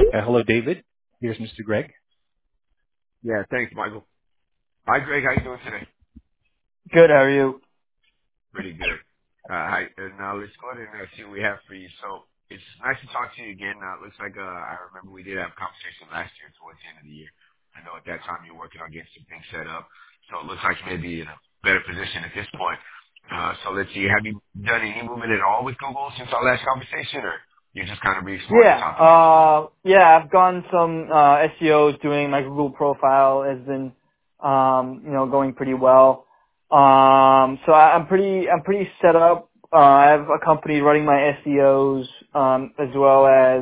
Hello, David. Here's Mr. Greg. Yeah, thanks, Michael. Hi, Greg. How you doing today? Good. How are you? Pretty good. Hi. Now let's go ahead and see what we have for you. So it's nice to talk to you again. It looks like I remember we did have a conversation last year towards the end of the year. I know at that time you were working on getting some things set up. So it looks like you may be in a better position at this point. So let's see. Have you done any movement at all with Google since our last conversation, or you're just kind of re-exploring the Yeah. topic at this point? I've gone some SEOs doing my Google profile has been going pretty well. So I'm pretty set up. I have a company running my SEOs as well as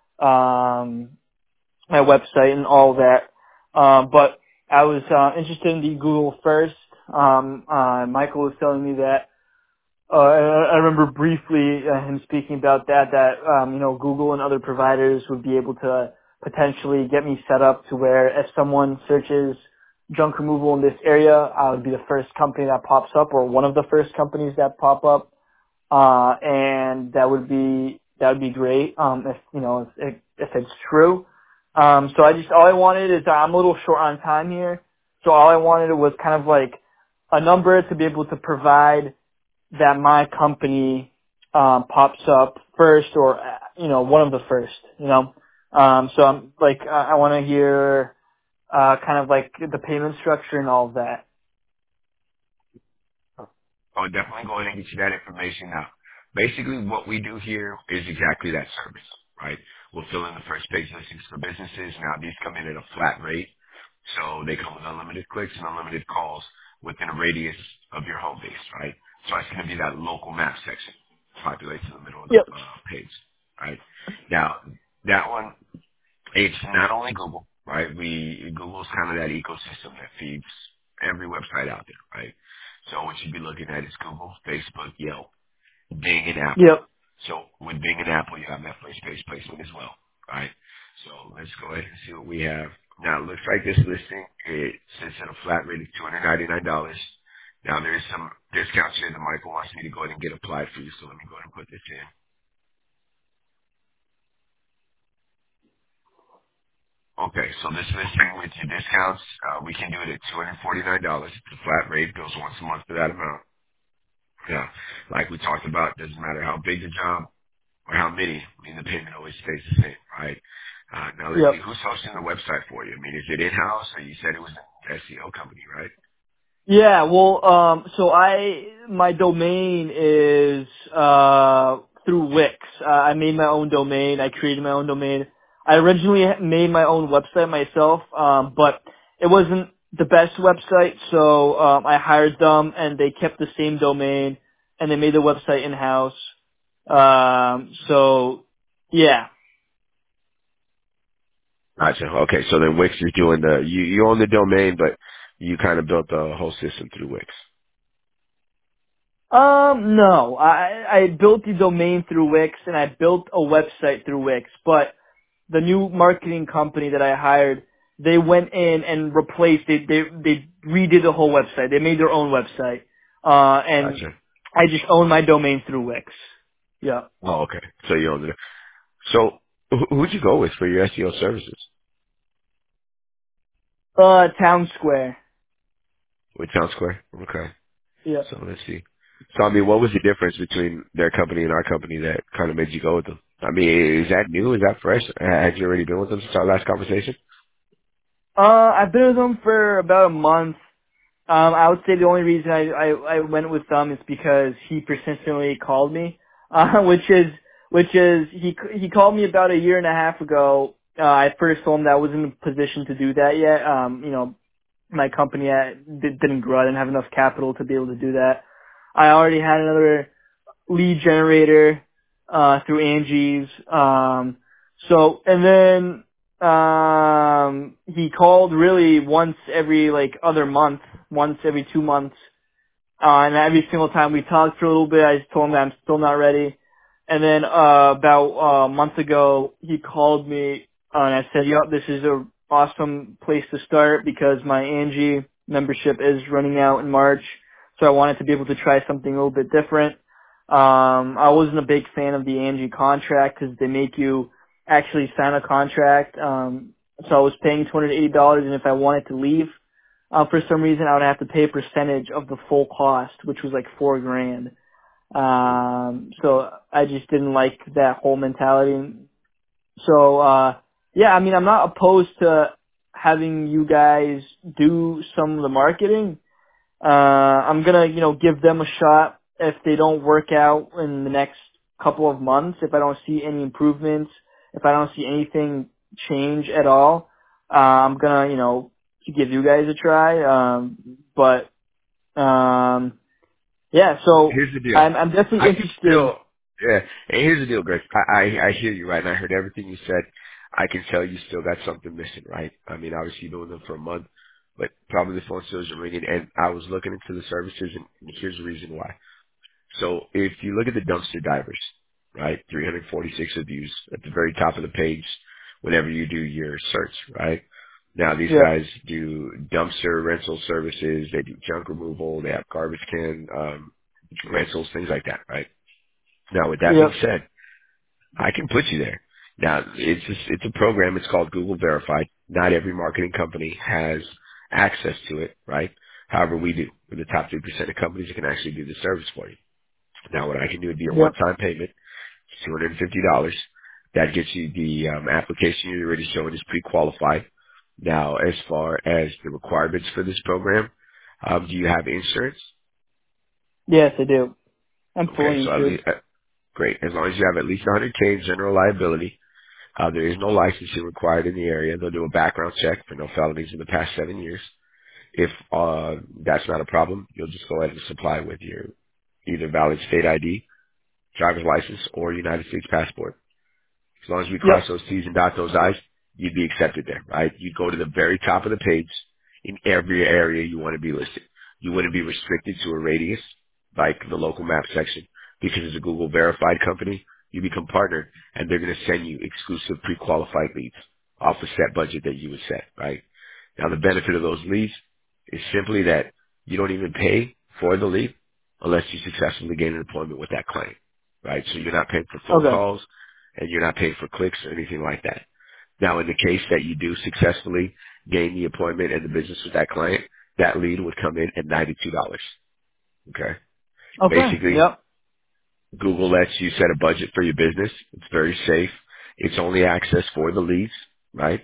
my website and all that. But I was interested in the Google first. Michael was telling me that I remember briefly him speaking about that Google and other providers would be able to potentially get me set up to where if someone searches junk removal in this area, I would be the first company that pops up or one of the first companies that pop up. And that would be great, if it's true. So all I wanted is, I'm a little short on time here. So all I wanted was kind of like a number to be able to provide that my company pops up first or one of the first. So I'm like I want to hear kind of like the payment structure and all of that. Oh, definitely go ahead and get you that information now. Basically, what we do here is exactly that service, right? We'll fill in the first page listings for businesses. Now, these come in at a flat rate, so they come with unlimited clicks and unlimited calls within a radius of your home base, right? So it's going to be that local map section populates in the middle of the Yep. page, right? Now, that one, it's not only Google, right? Google's kind of that ecosystem that feeds every website out there, right? So what you'd be looking at is Google, Facebook, Yelp, Bing, and Apple. Yep. So with Bing and Apple, you have that first page placement as well, right? So let's go ahead and see what we have. Now it looks like this listing, it sits at a flat rate of $299. Now there is some discounts here that Michael wants me to go ahead and get applied for you, so let me go ahead and put this in. Okay, so this listing with your discounts, we can do it at $249. It's a flat rate, bills once a month for that amount. Yeah, like we talked about, doesn't matter how big the job or how many, I mean, the payment always stays the same, right? Now let's Yep. see, who's hosting the website for you? I mean, is it in-house, or you said it was an SEO company, right? Yeah, well, so my domain is, through Wix. I made my own domain. I created my own domain. I originally made my own website myself, but it wasn't the best website, so, I hired them and they kept the same domain and they made the website in-house. So, yeah. Gotcha. Okay, so then Wix is doing you own the domain, but you kind of built the whole system through Wix. No. I built the domain through Wix and I built a website through Wix, but the new marketing company that I hired, they went in and replaced it. They redid the whole website. They made their own website. And Gotcha. I just own my domain through Wix. Yeah. Oh, okay. So you own it. So who'd you go with for your SEO services? Town Square. With Town Square? Okay. Yeah. So let's see. So I mean, what was the difference between their company and our company that kind of made you go with them? I mean, is that new? Is that fresh? Had you already been with them since our last conversation? I've been with them for about a month. I would say the only reason I went with them is because he persistently called me, which is he called me about a year and a half ago. I first told him that I wasn't in a position to do that yet. My company didn't grow. I didn't have enough capital to be able to do that. I already had another lead generator through Angie's. And then he called really once every like other month, once every 2 months. And every single time we talked for a little bit, I just told him that I'm still not ready. And then about a month ago, he called me and I said, "Yup, this is a awesome place to start because my Angie membership is running out in March, so I wanted to be able to try something a little bit different." I wasn't a big fan of the Angie contract because they make you actually sign a contract. So I was paying $280, and if I wanted to leave, for some reason, I would have to pay a percentage of the full cost, which was like $4,000. So I just didn't like that whole mentality. So, yeah, I mean, I'm not opposed to having you guys do some of the marketing. I'm gonna, give them a shot if they don't work out in the next couple of months, if I don't see any improvements, if I don't see anything change at all, I'm gonna, give you guys a try. Yeah, so Here's the deal. I'm definitely I can interested. still, yeah. And here's the deal, Greg. I hear you, right? And I heard everything you said. I can tell you still got something missing, right? I mean, obviously you've been with them for a month, but probably the phone still isn't ringing. And I was looking into the services, and here's the reason why. So if you look at the dumpster divers, right? 346 reviews at the very top of the page whenever you do your search, right? Now these Yep, guys do dumpster rental services, they do junk removal, they have garbage can rentals, things like that, right? Now with that being yep, said, I can put you there. Now it's a program, it's called Google Verified. Not every marketing company has access to it, right? However, we do. We're the top 3% of companies that can actually do the service for you. Now what I can do would be a yep, one-time payment, $250. That gets you the application you're already showing is pre-qualified. Now, as far as the requirements for this program, do you have insurance? yes, I do. I'm Okay, fully so at insured. least, great. As long as you have at least 100K in general liability, there is no licensing required in the area. They'll do a background check for no felonies in the past 7 years. If that's not a problem, you'll just go ahead and supply with your either valid state ID, driver's license, or United States passport. As long as we cross Yep, those T's and dot those I's, you'd be accepted there, right? You'd go to the very top of the page in every area you want to be listed. You wouldn't be restricted to a radius like the local map section because as a Google verified company, you become partnered and they're going to send you exclusive pre-qualified leads off a set budget that you would set, right? Now the benefit of those leads is simply that you don't even pay for the lead unless you successfully gain an appointment with that client, right? So you're not paying for phone okay, calls and you're not paying for clicks or anything like that. Now, in the case that you do successfully gain the appointment and the business with that client, that lead would come in at $92. Okay. okay, Basically, yep, Google lets you set a budget for your business. It's very safe. It's only access for the leads, right?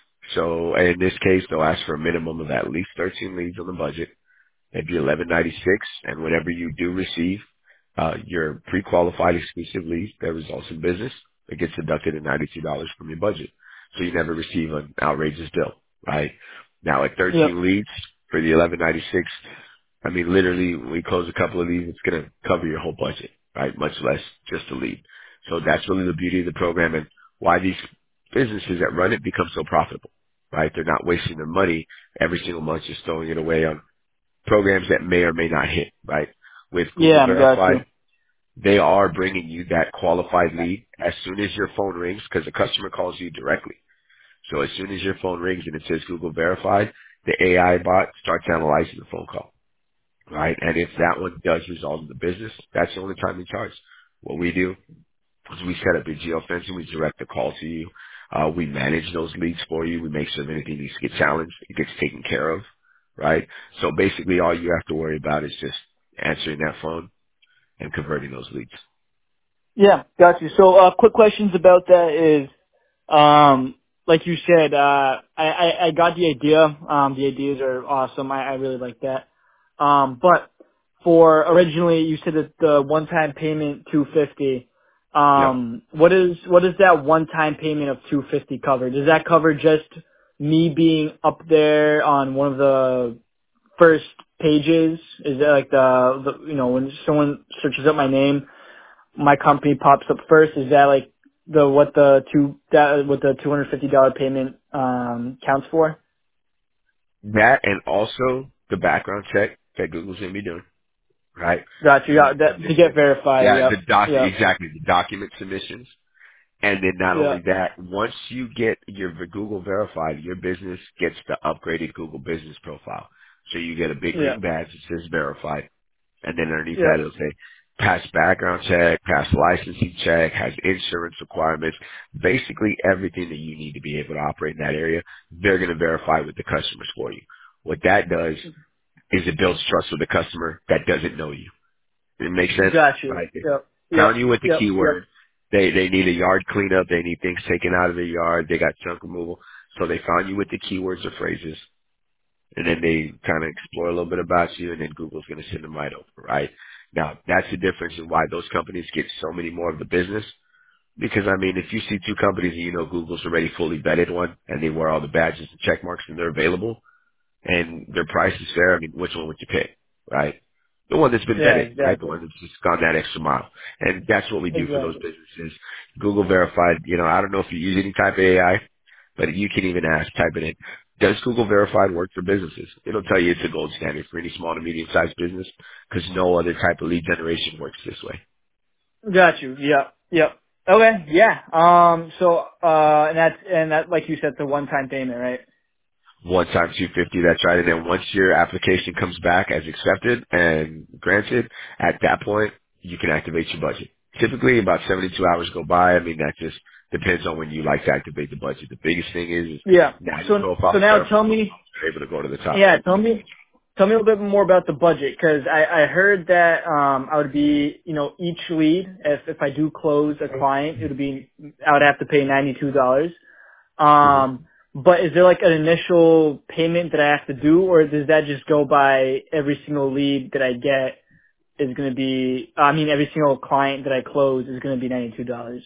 So in this case, they'll ask for a minimum of at least 13 leads on the budget. It'd be 1196, and whenever you do receive your pre-qualified exclusive lead that results in business, it gets deducted at $92 from your budget. So you never receive an outrageous bill, right? Now at yep, 13 leads for the 1196, I mean literally when we close a couple of these, it's going to cover your whole budget, right? Much less just a lead. So that's really the beauty of the program and why these businesses that run it become so profitable, right? They're not wasting their money every single month just throwing it away on programs that may or may not hit, right? With Google yeah, I got you. Verified, they are bringing you that qualified lead as soon as your phone rings because the customer calls you directly. So as soon as your phone rings and it says Google Verified, the AI bot starts analyzing the phone call, right? And if that one does result in the business, that's the only time we charge. What we do is we set up your geofencing, we direct the call to you. We manage those leads for you. We make sure if anything needs to get challenged, it gets taken care of, right? So basically all you have to worry about is just answering that phone and converting those leads. Yeah, got you. So, quick questions about that is, like you said, I got the idea. The ideas are awesome. I really like that. But for originally, you said that the one-time payment 250. Yep. What is that one-time payment of 250 cover? Does that cover just me being up there on one of the first pages? Is that like when someone searches up my name, my company pops up first? Is that like what the $250 payment counts for? That and also the background check that Google's going to be doing, right? Got you. The Got that to get submission. verified. Yeah, Yep. Yep. exactly, the document submissions. And then not only Yep. that, once you get your Google verified, your business gets the upgraded Google business profile. So you get a big green Yep. badge that says verified. And then underneath that Yep. it'll say pass background check, pass licensing check, has insurance requirements, basically everything that you need to be able to operate in that area, they're going to verify with the customers for you. What that does is it builds trust with the customer that doesn't know you. It makes sense, Got you. right? They Yep. found Yep. you with the Yep. Yep. keyword. They need a yard cleanup. They need things taken out of their yard. They got junk removal. So they found you with the keywords or phrases, and then they kind of explore a little bit about you, and then Google's going to send them right over, right? Now, that's the difference in why those companies get so many more of the business. Because, I mean, if you see two companies and you know Google's already fully vetted one, and they wear all the badges and check marks and they're available, and their price is fair, I mean, which one would you pick, right? The one that's been Yeah. vetted, right? The Exactly. one that's just gone that extra mile. And that's what we do for those Exactly. businesses. Google verified, I don't know if you use any type of AI, but you can even ask, type it in. Does Google verified work for businesses? It'll tell you it's a gold standard for any small to medium sized business because no other type of lead generation works this way. Got you. Yep. Yep. Okay. Yeah. So, and that, like you said, the one-time payment, right? One time 250, that's right. And then once your application comes back as accepted and granted, at that point, you can activate your budget. Typically about 72 hours go by. I mean, that just depends on when you like to activate the budget. The biggest thing is Yeah. now your So profile's now verified. tell me, You're able to go to the top. yeah, tell me a little bit more about the budget, because I heard that, I would be, each lead, if I do close a client, I would have to pay $92. hmm But is there like an initial payment that I have to do, or does that just go by every single lead that I get is going to be, every single client that I close is going to be $92?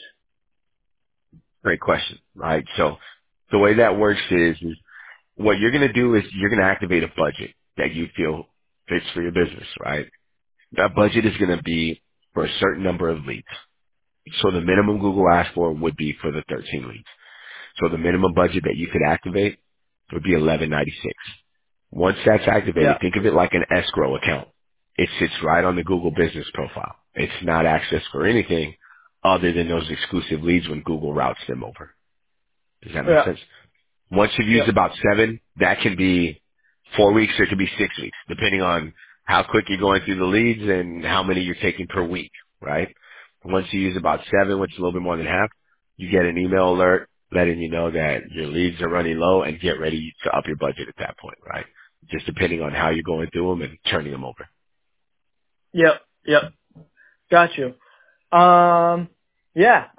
Great question. Right. So the way that works is what you're going to do is you're going to activate a budget that you feel fits for your business, right? That budget is going to be for a certain number of leads. So the minimum Google asked for would be for the 13 leads. So the minimum budget that you could activate would be 1196. Once that's activated, Yeah. think of it like an escrow account. It sits right on the Google business profile. It's not accessed for anything other than those exclusive leads when Google routes them over. Does that make Yeah. sense? Once you've used Yeah. about 7, that can be 4 weeks or it could be 6 weeks, depending on how quick you're going through the leads and how many you're taking per week, right? Once you use about 7, which is a little bit more than half, you get an email alert letting you know that your leads are running low and get ready to up your budget at that point, right? Just depending on how you're going through them and turning them over. Yep. Yep. Got you. Yeah,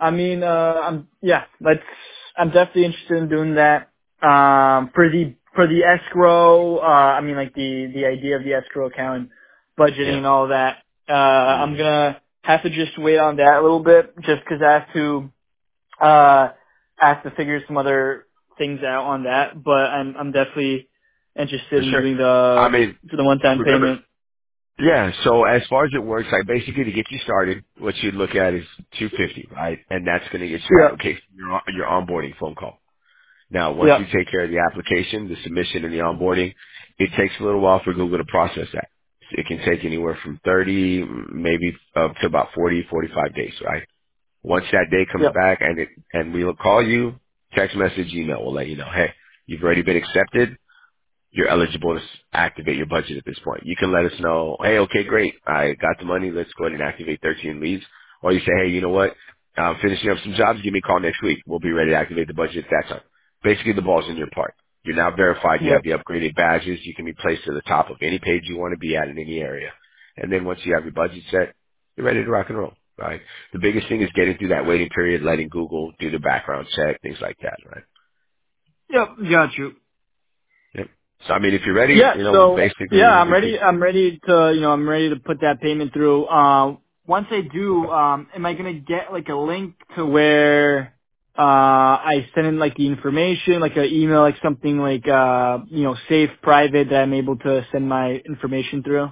I'm definitely interested in doing that. For the escrow, like the idea of the escrow account and budgeting Yeah. and all that, I'm Mm. gonna have to just wait on that a little bit just cause uh, I have to figure some other things out on that, but I'm definitely For interested in sure. doing I the, mean, for the one-time remember, payment. yeah, so as far as it works, like basically to get you started, what you'd look at is 250, right? And that's going to get your Yep. application, your onboarding phone call. Now, once we Yep. take care of the application, the submission and the onboarding, it takes a little while for Google to process that. It can take anywhere from 30, maybe up to about 40, 45 days, right? Once that day comes Yep. back and we'll call you, text message, email, we'll let you know, hey, you've already been accepted, you're eligible to activate your budget at this point. You can let us know, hey, okay, great. I got the money. Let's go ahead and activate 13 leads. Or you say, hey, you know what? I'm finishing up some jobs. Give me a call next week. We'll be ready to activate the budget at that time. Basically, the ball's in your part. You're now verified. You have Yep. the upgraded badges. You can be placed to the top of any page you want to be at in any area. And then once you have your budget set, you're ready to rock and roll, right? The biggest thing is getting through that waiting period, letting Google do the background check, things like that, right? Yep. Got you. Yep. So, I mean, if you're ready, Yeah, so basically we'll get things. I'm ready to put that payment through. Once I do, am I gonna get like a link to where I send in like the information, like an email, like something like safe private that I'm able to send my information through?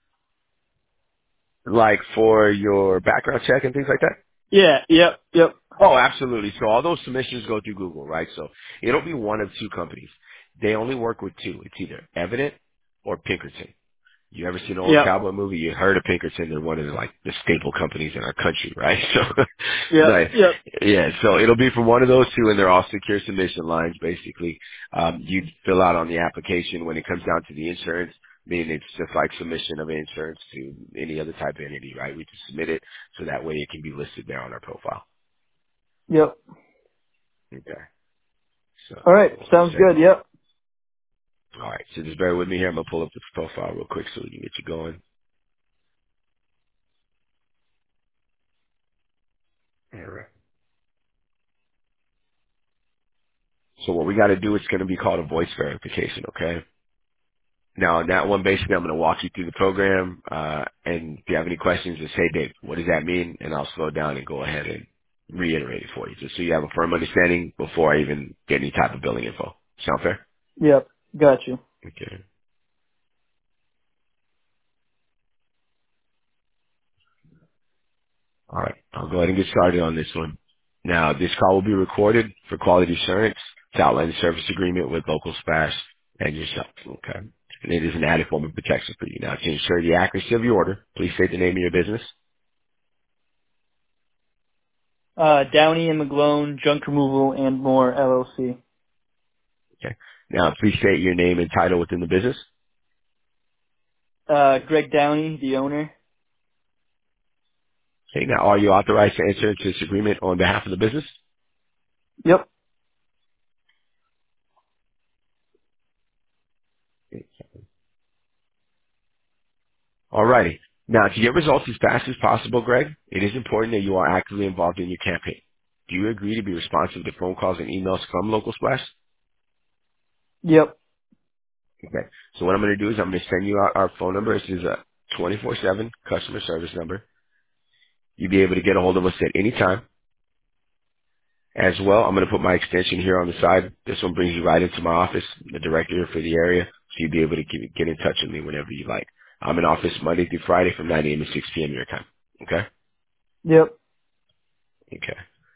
Like for your background check and things like that? Yeah, yep, yep, Oh, absolutely. So all those submissions go through Google, right? So it'll be one of two companies. They only work with two. It's either Evident or Pinkerton. You ever seen an old yep, cowboy movie? You heard of Pinkerton. They're one of the, like the staple companies in our country, right? So, yep, but yep, yeah, so it'll be from one of those two, and they're all secure submission lines. Basically, you fill out on the application when it comes down to the insurance. mean, it's just like submission of insurance to any other type of entity, right? We just submit it so that way it can be listed there on our profile. Yep. Okay. So All right. one Sounds good. second. Yep. All right. So just bear with me here. I'm gonna pull up the profile real quick so we can get you going. All right. So what we got to do, it's going to be called a voice verification. Okay. Now, on that one, basically, I'm going to walk you through the program, and if you have any questions, just say, Dave, what does that mean? And I'll slow down and go ahead and reiterate it for you, just so you have a firm understanding before I even get any type of billing info. Sound fair? Yep. Got you. Okay. All right. I'll go ahead and get started on this one. Now, this call will be recorded for quality assurance to outline the service agreement with Local Splash and yourself. Okay. And it is an added form of protection for you. Now, to ensure the accuracy of your order, please state the name of your business. Downey and McGlone Junk Removal and More LLC. Okay. Now, please state your name and title within the business. Greg Downey, the owner. Okay. Now, are you authorized to enter into this agreement on behalf of the business? Yep. Okay. All righty. Now, to get results as fast as possible, Greg, it is important that you are actively involved in your campaign. Do you agree to be responsive to phone calls and emails from Local Splash? Yep. Okay. So what I'm going to do is I'm going to send you our phone number. This is a 24/7 customer service number. You'll be able to get a hold of us at any time. As well, I'm going to put my extension here on the side. This one brings you right into my office, the director for the area, so you'll be able to get in touch with me whenever you like. I'm in office Monday through Friday from 9 a.m. to 6 p.m. your time. Okay? Yep. Okay.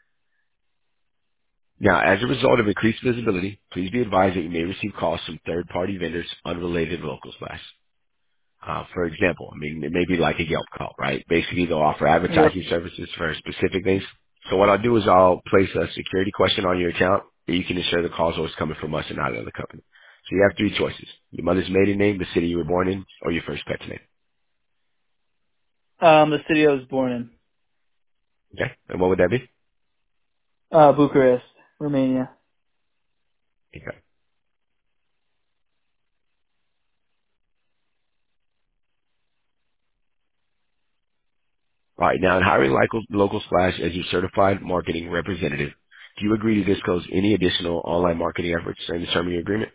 Now, as a result of increased visibility, please be advised that you may receive calls from third-party vendors unrelated to Local Splash. For example, I mean, it may be like a Yelp call, right? Basically, they'll offer Yep. advertising services for specific things. So what I'll do is I'll place a security question on your account that you can ensure the call is always coming from us and not another company. So you have three choices: your mother's maiden name, the city you were born in, or your first pet's name. The city I was born in. Okay? And what would that be? Bucharest, Romania. Okay. All right. Now, in hiring local Splash as your certified marketing representative, do you agree to disclose any additional online marketing efforts during the term of your agreement?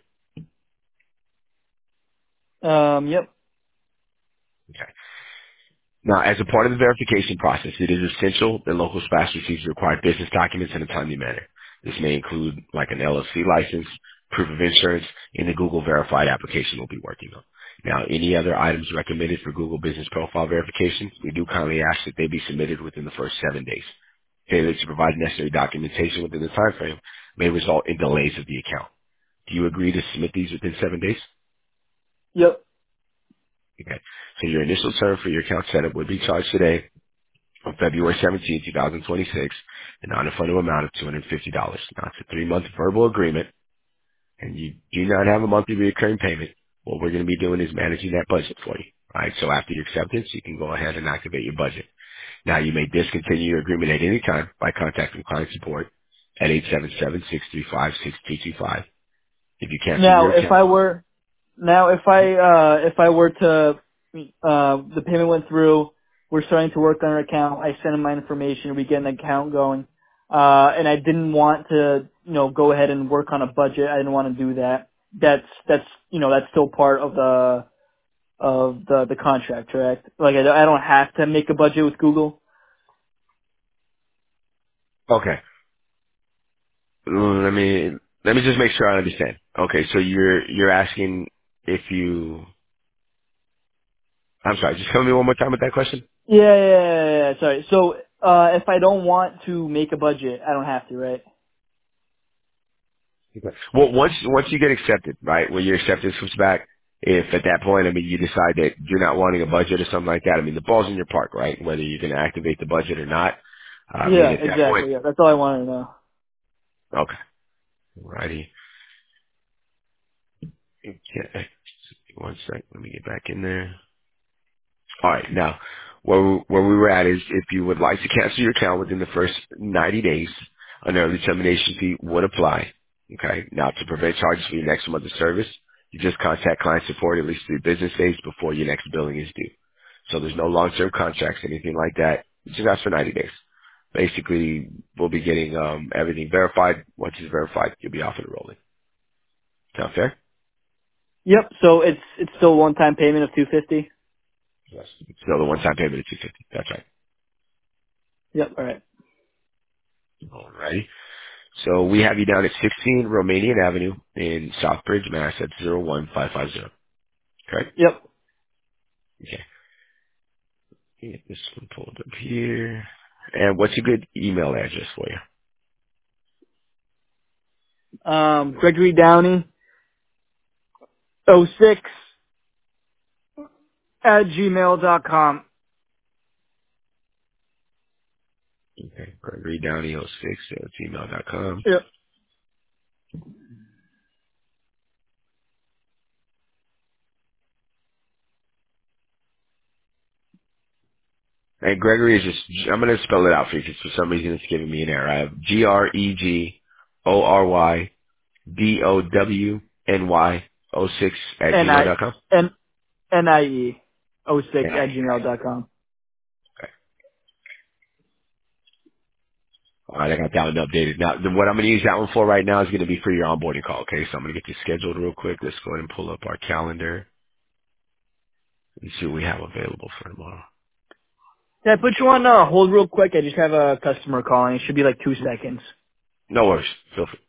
Yep. Okay. Now, as a part of the verification process, it is essential that local splash receives required business documents in a timely manner. This may include like an LLC license, proof of insurance, and the Google verified application we'll be working on. Now, any other items recommended for Google Business Profile verification, we do kindly ask that they be submitted within the first 7 days. Failure to provide necessary documentation within the time frame may result in delays of the account. Do you agree to submit these within 7 days? Yep. Okay. So your initial term for your account setup would be charged today on February 17, 2026, a non-refundable amount of $250. Now, it's a 3-month verbal agreement, and you do not have a monthly recurring payment. What we're going to be doing is managing that budget for you. All right, so after your acceptance, you can go ahead and activate your budget. Now, you may discontinue your agreement at any time by contacting client support at 877-635-6225. If you cancel Now, your account, if I were to, the payment went through, we're starting to work on our account, I send them my information, we get an account going, and I didn't want to, go ahead and work on a budget, I didn't want to do that. That's still part of the contract, correct? Like, I don't have to make a budget with Google? okay. Let me just make sure I understand. Okay, so you're asking if you. I'm sorry. Just tell me one more time with that question. Yeah, sorry. So, if I don't want to make a budget, I don't have to, right? Okay. Well, once you get accepted, right, when your acceptance comes back, if at that point, I mean, you decide that you're not wanting a budget or something like that, I mean, the ball's in your park, right? Whether you're going to activate the budget or not. I mean, Yeah, at that point, exactly, yeah, that's all I wanted to know. okay, righty. Okay. One sec. Let me get back in there. All right. Now, where we were at is if you would like to cancel your account within the first 90 days, an early termination fee would apply. Okay. Now, to prevent charges for your next month of service, you just contact client support at least 3 business days before your next billing is due. So there's no long-term contracts, anything like that. You just ask for 90 days. Basically, we'll be getting everything verified. Once it's verified, you'll be off and rolling. Sound fair? Yep. So it's still a one-time payment of $250. Yes. So the one-time payment is 250. That's right. Yep. All right. All righty. So we have you down at 16 Romanian Avenue in Southbridge, Mass. At 01550. Correct? Yep. Okay. Get this one pulled up here. And what's a good email address for you? Gregory Downey 06 at gmail.com. Okay. Gregory Downey 06 at gmail.com. Yep. And Gregory is just, I'm going to spell it out for you because for some reason it's giving me an error. I have GREGORYDOWNY 06 at N I gmail.com. N NIE 06 And I, at gmail.com. okay. All right, I got that one updated. Now, what I'm going to use that one for right now is going to be for your onboarding call, okay? So I'm going to get this scheduled real quick. Let's go ahead and pull up our calendar and see what we have available for tomorrow. Can I put you on hold real quick? I just have a customer calling. It should be like 2 seconds. No worries. Feel free.